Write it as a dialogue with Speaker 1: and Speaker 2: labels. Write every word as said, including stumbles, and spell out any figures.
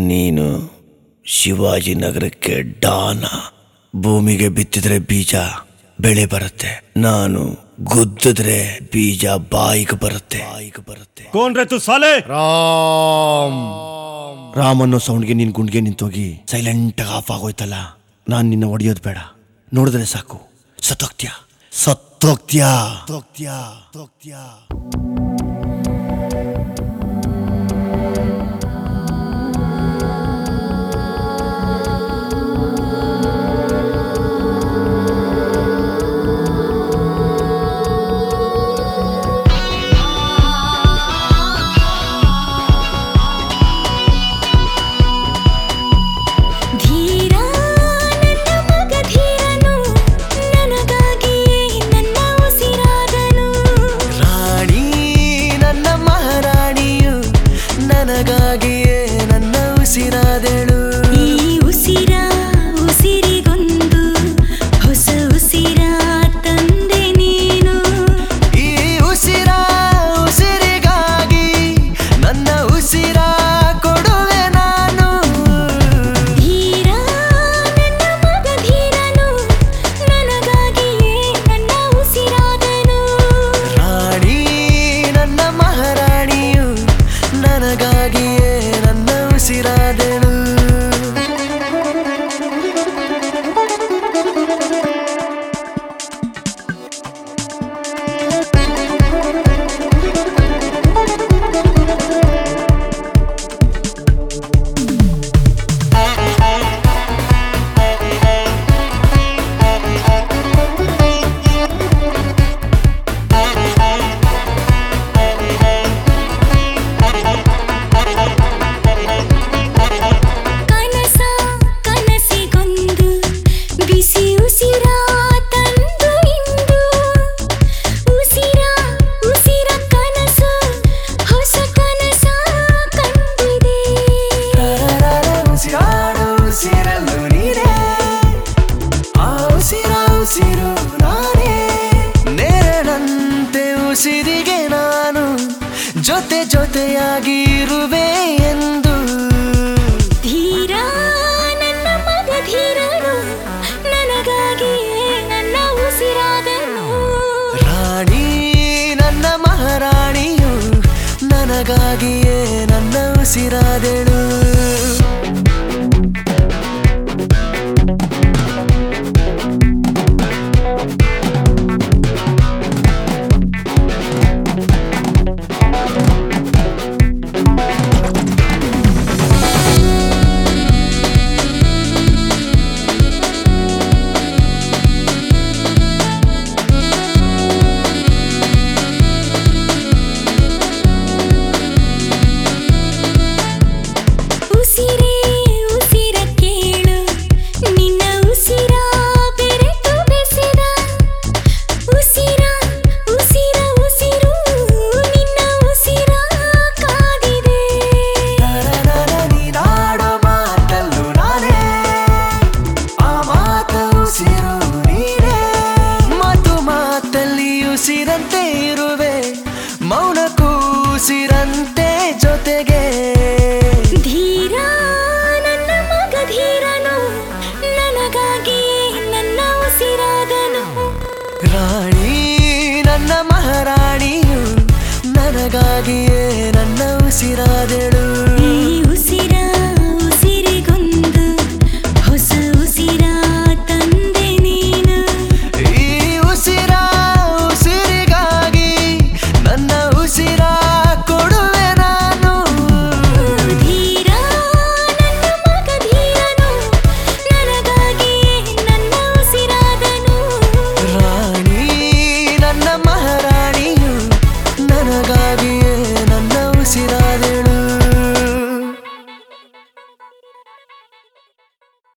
Speaker 1: ನೀನು ಶಿವಾಜಿನಗರಕ್ಕೆ ಡಾನ. ಭೂಮಿಗೆ ಬಿತ್ತಿದ್ರೆ ಬೀಜ ಬೆಳೆ ಬರುತ್ತೆ, ನಾನು ಗುದ್ದಿದ್ರೆ ಬೀಜ ಬಾಯಿಗೆ ಬರುತ್ತೆ ಬಾಯಿಗೆ ಬರುತ್ತೆ
Speaker 2: ಕೋನ್ ರೇ ತು ಸಾಲೆ?
Speaker 1: ರಾಮ್ ರಾಮ್ ಅನ್ನೋ ಸೌಂಡ್ಗೆ ನಿನ್ ಗುಂಡ್ಗೆ ನಿಂತೋಗಿ ಸೈಲೆಂಟ್ ಆಗಿ ಆಫ್ ಆಗೋಯ್ತಲ್ಲ. ನಾನ್ ನಿನ್ನ ಹೊಡಿಯೋದು ಬೇಡ, ನೋಡಿದ್ರೆ ಸಾಕು ಸತ್ತೋಗ್ತ್ಯಾ ಸತ್ತೋಗ್ತ್ಯಾ ಸತ್ತೋಗ್ತ್ಯಾ ಸತ್ತೋಗ್ತ್ಯಾ.
Speaker 3: ನನಗಾಗಿಯೇ ನನ್ನ ಉಸಿರಾದೆಳು. ಈ ಉಸಿರ ಉಸಿರಿಗೊಂದು ಹೊಸ ಉಸಿರ ತಂದೆ ನೀನು. ಈ ಉಸಿರ ಉಸಿರಿಗಾಗಿ ನನ್ನ ಉಸಿರ ಕೊಡುವೆ ನಾನು. ಧೀರ ನನ್ನ ಮಗ ಧೀರನು, ನನಗಾಗಿಯೇ ನನ್ನ ಉಸಿರಾದನು. ರಾಣಿ ನನ್ನ ಮಹಾರಾಣಿಯು, ನನಗಾಗಿಯೇ ನನ್ನ ಉಸಿರಾದೆಳು. ಉಸಿರಿಗೆ ನಾನು ಜೊತೆ ಜೊತೆಯಾಗಿ ಇರುವೆ ಎಂದು. ಧೀರ ನನ್ನ ಮಗ ಧೀರನು, ನನಗಾಗಿಯೇ ನನ್ನ ಉಸಿರಾದನು. ರಾಣಿ ನನ್ನ ಮಹಾರಾಣಿಯು, ನನಗಾಗಿಯೇ ನನ್ನ ಉಸಿರಾದೆಳು. ಉಸಿರಂತೆ ಇರುವೆ ಮೌನ ಕೂಸಿರಂತೆ ಜೊತೆಗೆ. ಧೀರ ನನ್ನ ಮಗ ಧೀರನು, ನನಗಾಗಿಯೇ ನನ್ನ ಉಸಿರಾದನು. ರಾಣಿ ನನ್ನ ಮಹಾರಾಣಿಯು, ನನಗಾಗಿಯೇ ನನ್ನ ಉಸಿರಾದೆಳು.